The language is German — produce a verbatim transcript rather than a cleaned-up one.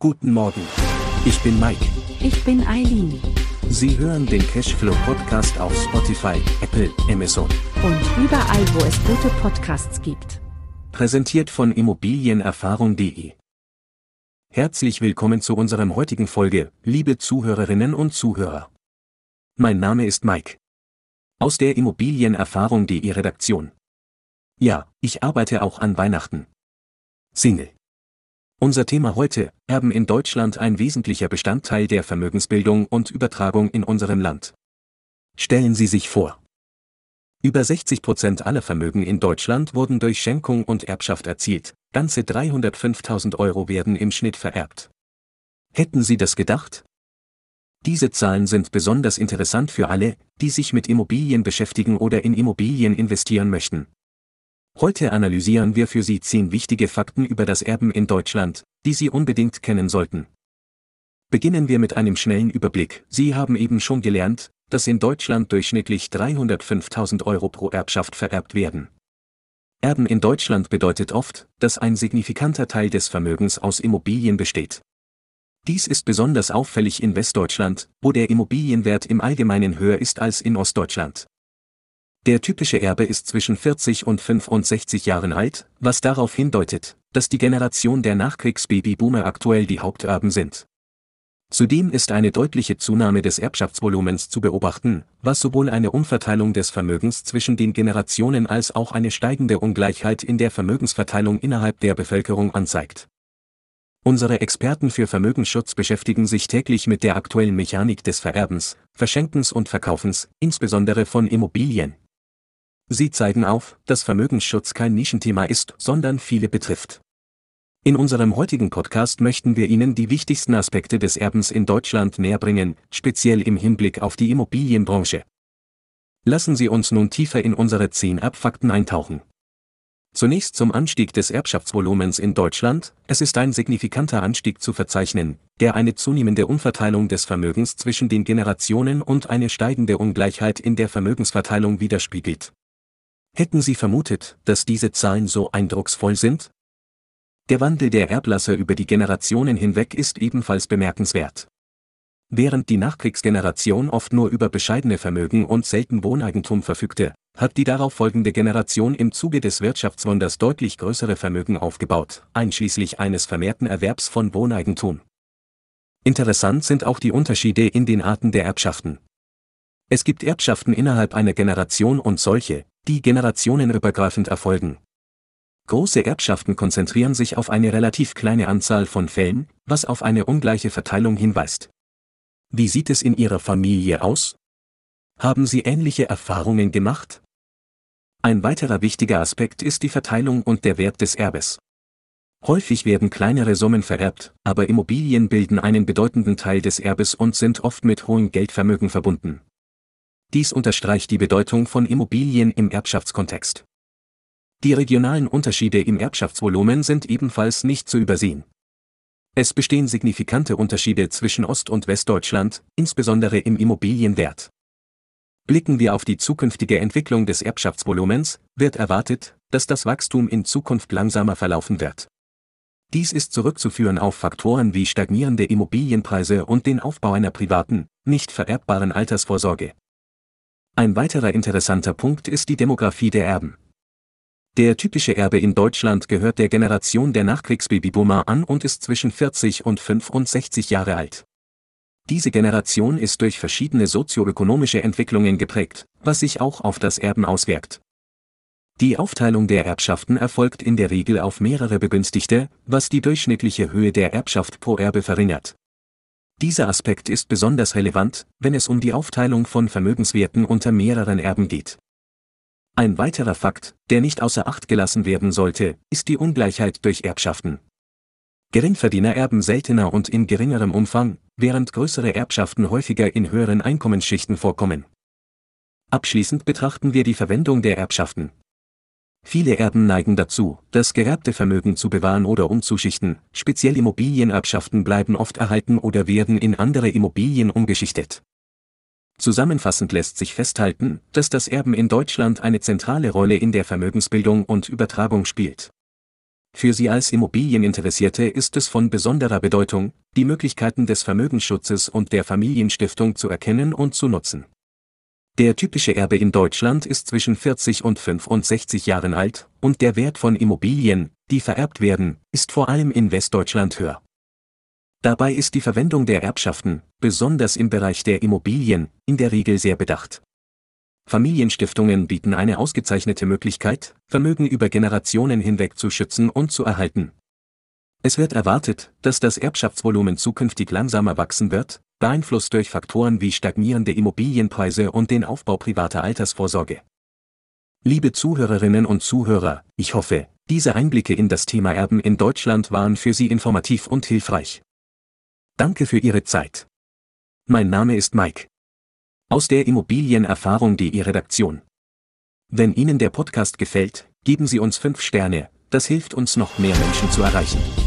Guten Morgen. Ich bin Mike. Ich bin Eileen. Sie hören den Cashflow Podcast auf Spotify, Apple, Amazon und überall, wo es gute Podcasts gibt. Präsentiert von Immobilienerfahrung punkt de. Herzlich willkommen zu unserem heutigen Folge, liebe Zuhörerinnen und Zuhörer. Mein Name ist Mike. Aus der Immobilienerfahrung punkt de Redaktion. Ja, ich arbeite auch an Weihnachten. Single. Unser Thema heute: Erben in Deutschland, ein wesentlicher Bestandteil der Vermögensbildung und Übertragung in unserem Land. Stellen Sie sich vor. Über sechzig Prozent aller Vermögen in Deutschland wurden durch Schenkung und Erbschaft erzielt, ganze dreihundertfünftausend Euro werden im Schnitt vererbt. Hätten Sie das gedacht? Diese Zahlen sind besonders interessant für alle, die sich mit Immobilien beschäftigen oder in Immobilien investieren möchten. Heute analysieren wir für Sie zehn wichtige Fakten über das Erben in Deutschland, die Sie unbedingt kennen sollten. Beginnen wir mit einem schnellen Überblick. Sie haben eben schon gelernt, dass in Deutschland durchschnittlich dreihundertfünftausend Euro pro Erbschaft vererbt werden. Erben in Deutschland bedeutet oft, dass ein signifikanter Teil des Vermögens aus Immobilien besteht. Dies ist besonders auffällig in Westdeutschland, wo der Immobilienwert im Allgemeinen höher ist als in Ostdeutschland. Der typische Erbe ist zwischen vierzig und fünfundsechzig Jahren alt, was darauf hindeutet, dass die Generation der Nachkriegs-Babyboomer aktuell die Haupterben sind. Zudem ist eine deutliche Zunahme des Erbschaftsvolumens zu beobachten, was sowohl eine Umverteilung des Vermögens zwischen den Generationen als auch eine steigende Ungleichheit in der Vermögensverteilung innerhalb der Bevölkerung anzeigt. Unsere Experten für Vermögensschutz beschäftigen sich täglich mit der aktuellen Mechanik des Vererbens, Verschenkens und Verkaufens, insbesondere von Immobilien. Sie zeigen auf, dass Vermögensschutz kein Nischenthema ist, sondern viele betrifft. In unserem heutigen Podcast möchten wir Ihnen die wichtigsten Aspekte des Erbens in Deutschland näherbringen, speziell im Hinblick auf die Immobilienbranche. Lassen Sie uns nun tiefer in unsere zehn Erbfakten eintauchen. Zunächst zum Anstieg des Erbschaftsvolumens in Deutschland. Es ist ein signifikanter Anstieg zu verzeichnen, der eine zunehmende Umverteilung des Vermögens zwischen den Generationen und eine steigende Ungleichheit in der Vermögensverteilung widerspiegelt. Hätten Sie vermutet, dass diese Zahlen so eindrucksvoll sind? Der Wandel der Erblasser über die Generationen hinweg ist ebenfalls bemerkenswert. Während die Nachkriegsgeneration oft nur über bescheidene Vermögen und selten Wohneigentum verfügte, hat die darauf folgende Generation im Zuge des Wirtschaftswunders deutlich größere Vermögen aufgebaut, einschließlich eines vermehrten Erwerbs von Wohneigentum. Interessant sind auch die Unterschiede in den Arten der Erbschaften. Es gibt Erbschaften innerhalb einer Generation und solche, die generationenübergreifend erfolgen. Große Erbschaften konzentrieren sich auf eine relativ kleine Anzahl von Fällen, was auf eine ungleiche Verteilung hinweist. Wie sieht es in Ihrer Familie aus? Haben Sie ähnliche Erfahrungen gemacht? Ein weiterer wichtiger Aspekt ist die Verteilung und der Wert des Erbes. Häufig werden kleinere Summen vererbt, aber Immobilien bilden einen bedeutenden Teil des Erbes und sind oft mit hohem Geldvermögen verbunden. Dies unterstreicht die Bedeutung von Immobilien im Erbschaftskontext. Die regionalen Unterschiede im Erbschaftsvolumen sind ebenfalls nicht zu übersehen. Es bestehen signifikante Unterschiede zwischen Ost- und Westdeutschland, insbesondere im Immobilienwert. Blicken wir auf die zukünftige Entwicklung des Erbschaftsvolumens, wird erwartet, dass das Wachstum in Zukunft langsamer verlaufen wird. Dies ist zurückzuführen auf Faktoren wie stagnierende Immobilienpreise und den Aufbau einer privaten, nicht vererbbaren Altersvorsorge. Ein weiterer interessanter Punkt ist die Demografie der Erben. Der typische Erbe in Deutschland gehört der Generation der Nachkriegs-Babyboomer an und ist zwischen vierzig und fünfundsechzig Jahre alt. Diese Generation ist durch verschiedene sozioökonomische Entwicklungen geprägt, was sich auch auf das Erben auswirkt. Die Aufteilung der Erbschaften erfolgt in der Regel auf mehrere Begünstigte, was die durchschnittliche Höhe der Erbschaft pro Erbe verringert. Dieser Aspekt ist besonders relevant, wenn es um die Aufteilung von Vermögenswerten unter mehreren Erben geht. Ein weiterer Fakt, der nicht außer Acht gelassen werden sollte, ist die Ungleichheit durch Erbschaften. Geringverdiener erben seltener und in geringerem Umfang, während größere Erbschaften häufiger in höheren Einkommensschichten vorkommen. Abschließend betrachten wir die Verwendung der Erbschaften. Viele Erben neigen dazu, das geerbte Vermögen zu bewahren oder umzuschichten, speziell Immobilienerbschaften bleiben oft erhalten oder werden in andere Immobilien umgeschichtet. Zusammenfassend lässt sich festhalten, dass das Erben in Deutschland eine zentrale Rolle in der Vermögensbildung und Übertragung spielt. Für Sie als Immobilieninteressierte ist es von besonderer Bedeutung, die Möglichkeiten des Vermögensschutzes und der Familienstiftung zu erkennen und zu nutzen. Der typische Erbe in Deutschland ist zwischen vierzig und fünfundsechzig Jahren alt, und der Wert von Immobilien, die vererbt werden, ist vor allem in Westdeutschland höher. Dabei ist die Verwendung der Erbschaften, besonders im Bereich der Immobilien, in der Regel sehr bedacht. Familienstiftungen bieten eine ausgezeichnete Möglichkeit, Vermögen über Generationen hinweg zu schützen und zu erhalten. Es wird erwartet, dass das Erbschaftsvolumen zukünftig langsamer wachsen wird, beeinflusst durch Faktoren wie stagnierende Immobilienpreise und den Aufbau privater Altersvorsorge. Liebe Zuhörerinnen und Zuhörer, ich hoffe, diese Einblicke in das Thema Erben in Deutschland waren für Sie informativ und hilfreich. Danke für Ihre Zeit. Mein Name ist Mike. Aus der Immobilienerfahrung punkt de Redaktion. Wenn Ihnen der Podcast gefällt, geben Sie uns fünf Sterne, das hilft uns noch mehr Menschen zu erreichen.